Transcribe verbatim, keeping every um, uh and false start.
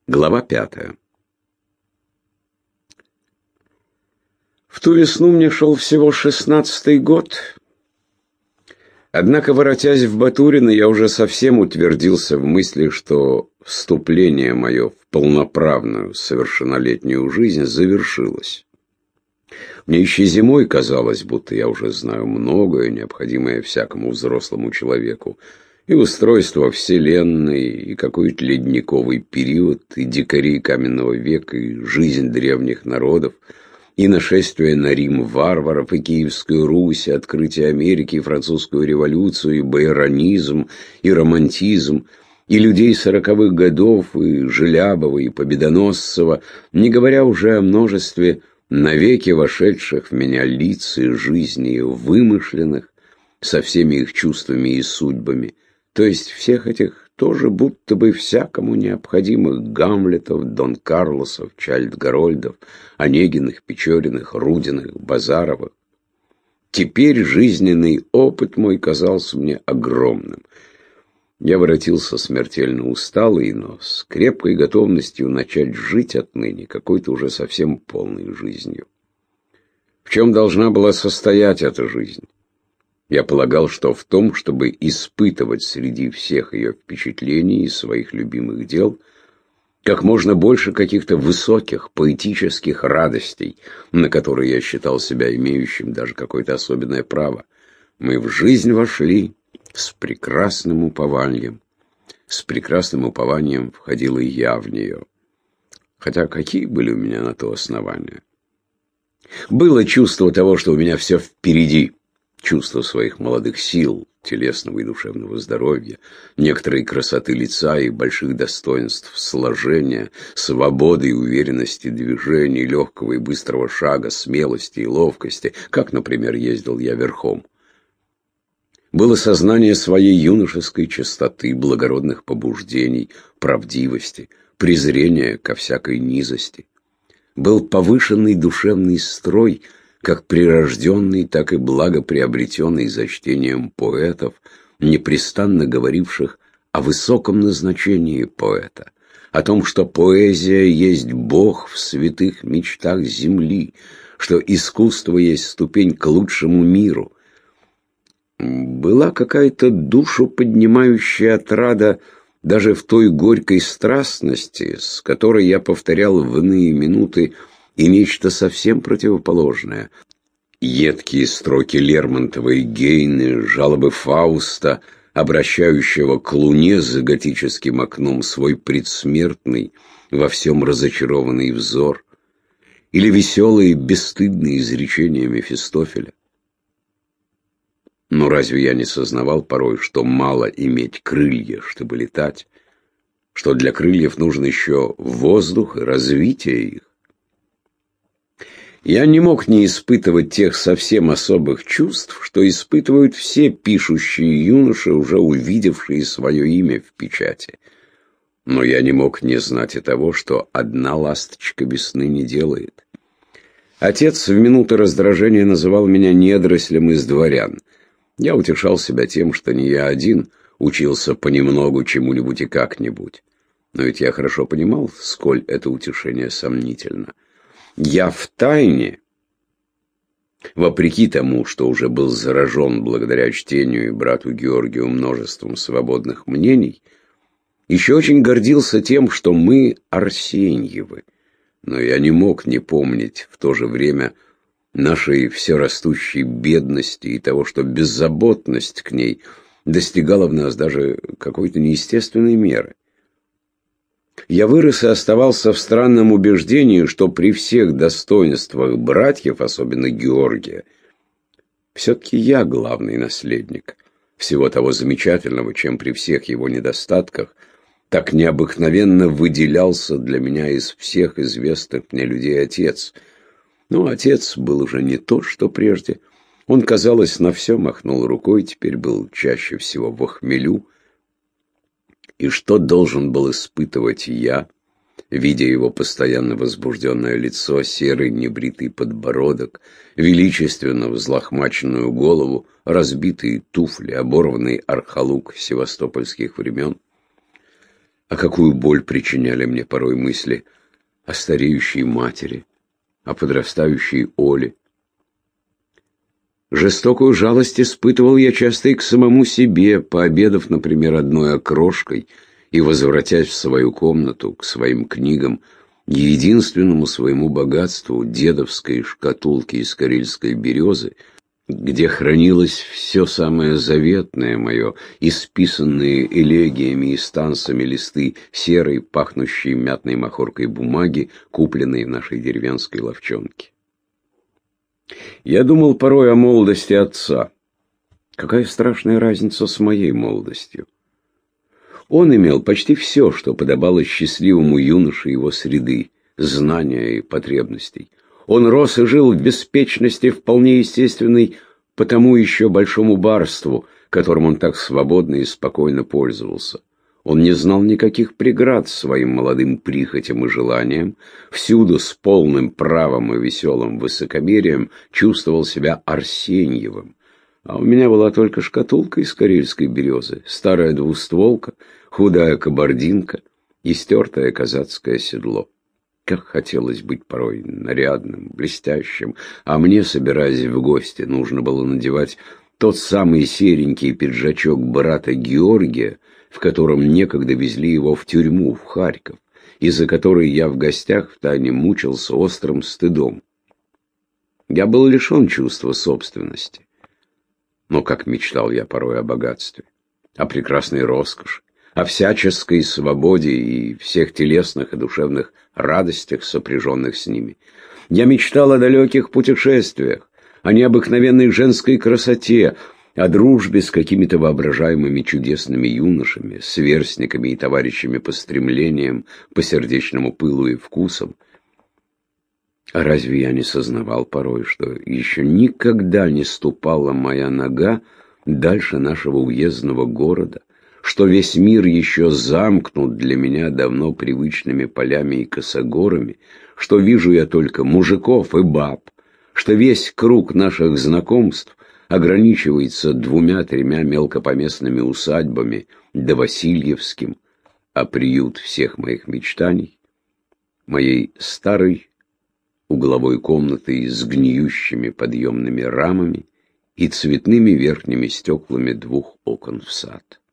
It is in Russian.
Глава пятая. В ту весну мне шел всего шестнадцатый год. Однако, воротясь в Батурино, я уже совсем утвердился в мысли, что вступление мое в полноправную совершеннолетнюю жизнь завершилось. Мне еще зимой казалось, будто я уже знаю многое, необходимое всякому взрослому человеку. И устройство Вселенной, и какой-то ледниковый период, и дикари каменного века, и жизнь древних народов, и нашествие на Рим варваров, и Киевскую Русь, и открытие Америки, и французскую революцию, и байронизм, и романтизм, и людей сороковых годов, и Желябова, и Победоносцева, не говоря уже о множестве навеки вошедших в меня лиц и жизней вымышленных, со всеми их чувствами и судьбами, то есть всех этих тоже будто бы всякому необходимых Гамлетов, Дон Карлосов, Чайльд-Гарольдов, Онегиных, Печориных, Рудиных, Базаровых. Теперь жизненный опыт мой казался мне огромным. Я воротился смертельно усталый, но с крепкой готовностью начать жить отныне какой-то уже совсем полной жизнью. В чем должна была состоять эта жизнь? Я полагал, что в том, чтобы испытывать среди всех ее впечатлений и своих любимых дел как можно больше каких-то высоких поэтических радостей, на которые я считал себя имеющим даже какое-то особенное право. Мы в жизнь вошли с прекрасным упованием. С прекрасным упованием входил и я в нее. Хотя какие были у меня на то основания? Было чувство того, что у меня все впереди. Чувство своих молодых сил, телесного и душевного здоровья, некоторой красоты лица и больших достоинств сложения, свободы и уверенности движений, легкого и быстрого шага, смелости и ловкости, как, например, ездил я верхом. Было сознание своей юношеской чистоты, благородных побуждений, правдивости, презрения ко всякой низости. Был повышенный душевный строй, как прирожденный, так и благоприобретенный за чтением поэтов, непрестанно говоривших о высоком назначении поэта, о том, что поэзия есть Бог в святых мечтах земли, что искусство есть ступень к лучшему миру. Была какая-то душу поднимающая отрада даже в той горькой страстности, с которой я повторял в иные минуты и нечто совсем противоположное. Едкие строки Лермонтова и Гейне, жалобы Фауста, обращающего к луне за готическим окном свой предсмертный, во всем разочарованный взор, или веселые бесстыдные изречения Мефистофеля. Но разве я не сознавал порой, что мало иметь крылья, чтобы летать, что для крыльев нужен еще воздух и развитие их? Я не мог не испытывать тех совсем особых чувств, что испытывают все пишущие юноши, уже увидевшие свое имя в печати. Но я не мог не знать и того, что одна ласточка весны не делает. Отец в минуты раздражения называл меня недорослем из дворян. Я утешал себя тем, что не я один учился понемногу чему-нибудь и как-нибудь. Но ведь я хорошо понимал, сколь это утешение сомнительно. Я втайне, вопреки тому, что уже был заражен благодаря чтению и брату Георгию множеством свободных мнений, еще очень гордился тем, что мы Арсеньевы. Но я не мог не помнить в то же время нашей все растущей бедности и того, что беззаботность к ней достигала в нас даже какой-то неестественной меры. Я вырос и оставался в странном убеждении, что при всех достоинствах братьев, особенно Георгия, все-таки я главный наследник всего того замечательного, чем при всех его недостатках так необыкновенно выделялся для меня из всех известных мне людей отец. Но отец был уже не тот, что прежде. Он, казалось, на все махнул рукой, теперь был чаще всего в хмелю. И что должен был испытывать я, видя его постоянно возбужденное лицо, серый небритый подбородок, величественно взлохмаченную голову, разбитые туфли, оборванный архалук севастопольских времен? А какую боль причиняли мне порой мысли о стареющей матери, о подрастающей Оле. Жестокую жалость испытывал я часто и к самому себе, пообедав, например, одной окрошкой и возвратясь в свою комнату, к своим книгам, единственному своему богатству, дедовской шкатулке из карельской березы, где хранилось все самое заветное мое, исписанные элегиями и станцами листы серой, пахнущей мятной махоркой бумаги, купленной в нашей деревенской лавчонке. Я думал порой о молодости отца. Какая страшная разница с моей молодостью. Он имел почти все, что подобало счастливому юноше его среды, знания и потребностей. Он рос и жил в беспечности, вполне естественной по тому еще большому барству, которым он так свободно и спокойно пользовался. Он не знал никаких преград своим молодым прихотям и желаниям, всюду с полным правом и веселым высокомерием чувствовал себя Арсеньевым. А у меня была только шкатулка из карельской березы, старая двустволка, худая кабардинка и стертое казацкое седло. Как хотелось быть порой нарядным, блестящим, а мне, собираясь в гости, нужно было надевать тот самый серенький пиджачок брата Георгия, в котором некогда везли его в тюрьму, в Харьков, и за который я в гостях втайне мучился острым стыдом. Я был лишен чувства собственности. Но как мечтал я порой о богатстве, о прекрасной роскоши, о всяческой свободе и всех телесных и душевных радостях, сопряженных с ними. Я мечтал о далеких путешествиях, о необыкновенной женской красоте, о дружбе с какими-то воображаемыми чудесными юношами, сверстниками и товарищами по стремлениям, по сердечному пылу и вкусам. А разве я не сознавал порой, что еще никогда не ступала моя нога дальше нашего уездного города, что весь мир еще замкнут для меня давно привычными полями и косогорами, что вижу я только мужиков и баб, что весь круг наших знакомств ограничивается двумя-тремя мелкопоместными усадьбами да Васильевским, а приют всех моих мечтаний, моей старой угловой комнаты с гниющими подъемными рамами и цветными верхними стеклами двух окон в сад.